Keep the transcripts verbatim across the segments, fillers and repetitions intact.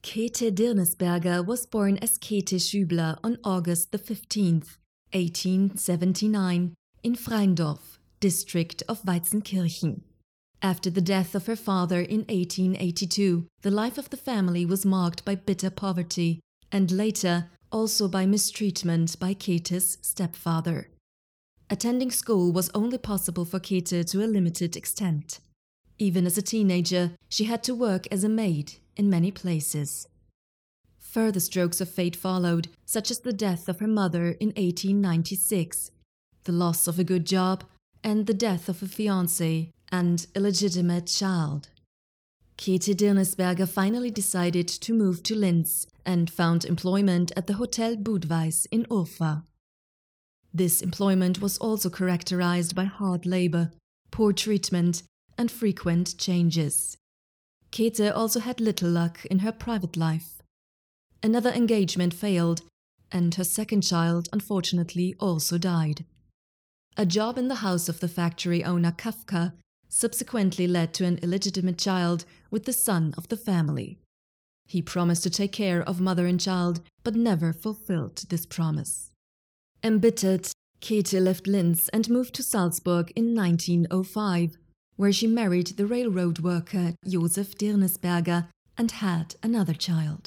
Käthe Dirnesberger was born as Käthe Schübler on August the fifteenth, eighteen seventy-nine, in Freindorf, district of Weizenkirchen. After the death of her father in eighteen eighty-two, the life of the family was marked by bitter poverty, and later also by mistreatment by Käthe's stepfather. Attending school was only possible for Käthe to a limited extent. Even as a teenager, she had to work as a maid in many places. Further strokes of fate followed, such as the death of her mother in eighteen ninety-six, the loss of a good job, and the death of a fiancé and illegitimate child. Käthe Dirnesberger finally decided to move to Linz and found employment at the Hotel Budweis in Urfa. This employment was also characterized by hard labor, poor treatment, and frequent changes. Käthe also had little luck in her private life. Another engagement failed, and her second child unfortunately also died. A job in the house of the factory owner Kafka subsequently led to an illegitimate child with the son of the family. He promised to take care of mother and child, but never fulfilled this promise. Embittered, Käthe left Linz and moved to Salzburg in nineteen oh five, where she married the railroad worker Josef Dirnesberger and had another child.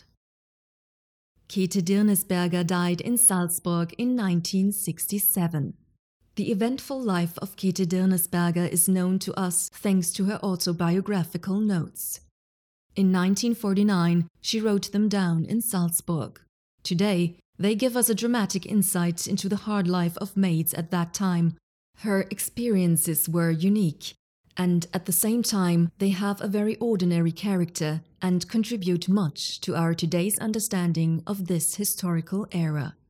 Käthe Dirnesberger died in Salzburg in nineteen sixty-seven. The eventful life of Käthe Dirnesberger is known to us thanks to her autobiographical notes. In nineteen forty-nine, she wrote them down in Salzburg. Today, they give us a dramatic insight into the hard life of maids at that time. Her experiences were unique, and at the same time, they have a very ordinary character and contribute much to our today's understanding of this historical era.